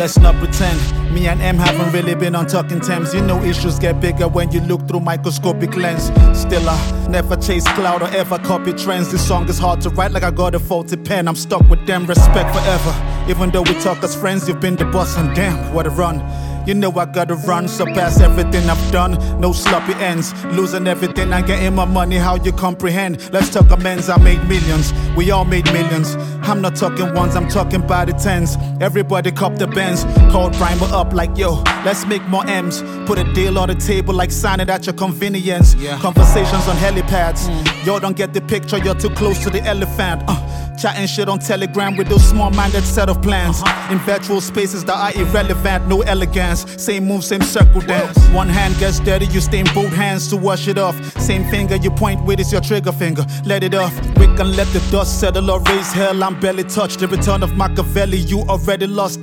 let's not pretend. Me and M haven't really been on talking terms. You know issues get bigger when you look through microscopic lens. Still I never chase cloud or ever copy trends. This song is hard to write like I got a faulty pen. I'm stuck with them, respect forever. Even though we talk as friends, you've been the boss and damn, what a run. You know I gotta run, surpass everything I've done. No sloppy ends, losing everything and getting my money, how you comprehend. Let's talk amends, I made millions, we all made millions. I'm not talking ones, I'm talking by the tens. Everybody cop the Benz, called Primer up like yo, let's make more M's. Put a deal on the table like sign it at your convenience. Conversations on helipads, yo don't get the picture, you're too close to the elephant. Chatting shit on Telegram with those small-minded set of plans. In virtual spaces that are irrelevant, no elegance. Same move, same circle dance. One hand gets dirty, you stain both hands to wash it off. Same finger you point with is your trigger finger. Let it off, we can let the dust settle or raise hell. I'm barely touched, the return of Machiavelli, you already lost.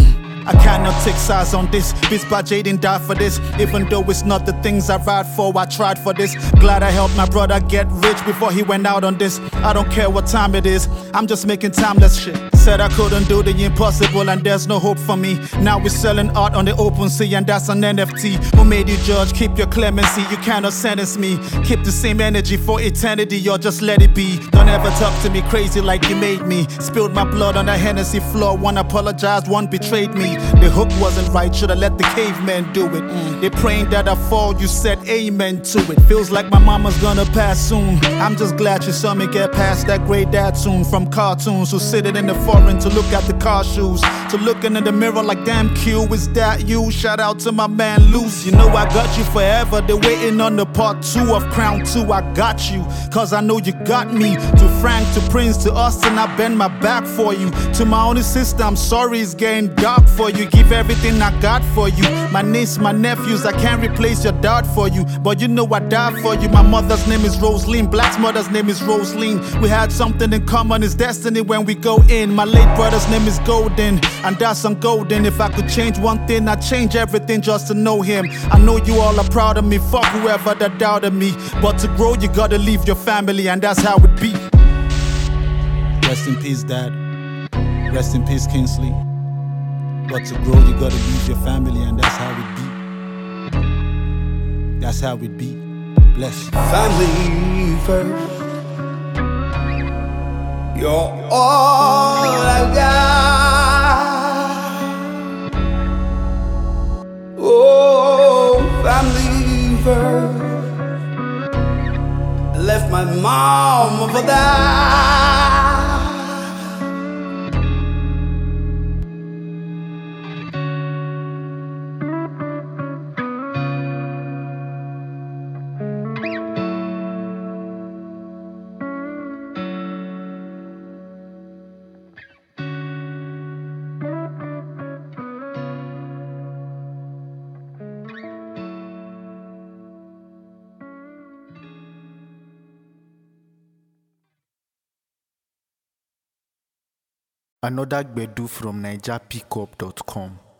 I cannot take sides on this. Biz by Jaden died for this. Even though it's not the things I ride for, I tried for this. Glad I helped my brother get rich before he went out on this. I don't care what time it is, I'm just making timeless shit. Said I couldn't do the impossible and there's no hope for me. Now we're selling art on the open sea and that's an NFT. Who made you judge? Keep your clemency, you cannot sentence me. Keep the same energy for eternity or just let it be. Don't ever talk to me crazy like you made me. Spilled my blood on the Hennessy floor. One apologized, one betrayed me. The hook wasn't right, should've let the cavemen do it. They praying that I fall, you said amen to it. Feels like my mama's gonna pass soon. I'm just glad you saw me get past that great dad soon. From cartoons who sitting in the foreign to look at the car shoes, to looking in the mirror like damn Q, is that you? Shout out to my man Luce. You know I got you forever, they're waiting on the part 2 of Crown 2. I got you, cause I know you got me. To Frank, to Prince, to Austin, I bend my back for you. To my only sister, I'm sorry it's getting dark for you. Give everything I got for you. My niece, my nephews, I can't replace your dad for you. But you know I died for you. My mother's name is Rosaline, Black's mother's name is Rosaline. We had something in common, it's destiny when we go in. My late brother's name is Golden, and that's on Golden. If I could change one thing, I'd change everything just to know him. I know you all are proud of me, fuck whoever that doubted me. But to grow, you gotta leave your family, and that's how it be. Rest in peace, Dad. Rest in peace, Kingsley. But to grow, you gotta leave your family, and that's how it be. That's how it be. Bless you. Family first. You're all I got. Oh, family first. I left my mom over there. Another Gbedu from NigerPickup.com.